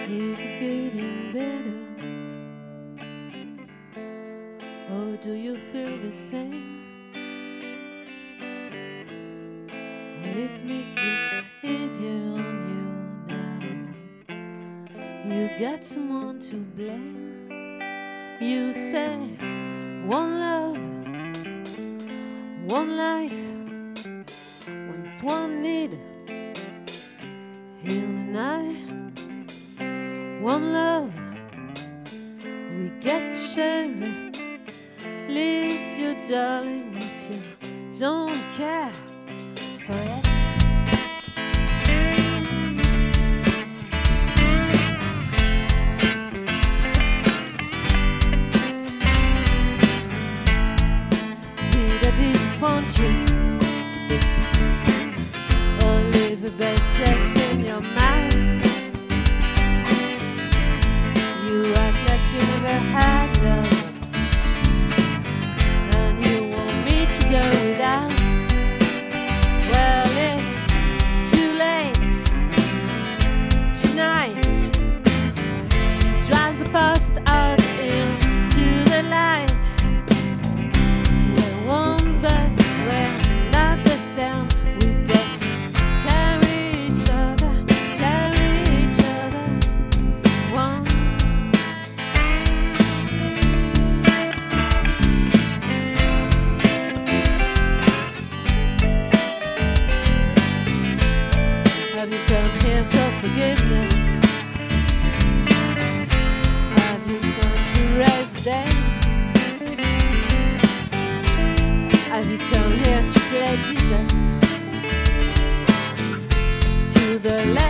Is it getting better? Or do you feel the same? Will it make it easier on you now? You got someone to blame. You say one love, one life, once one need. In the night, one love, we get to share it. Leave you, darling, if you don't care for it. Did I disappoint you? Or leave a bad taste in your mouth? You act like you never had love, and you want me to go without. Well, it's too late tonight to drag the past out into the light. We're one, but we're not the same. We got to carry each other, one. Have you come here for forgiveness? Have you come to raise the dead? Have you come here to play Jesus to the left?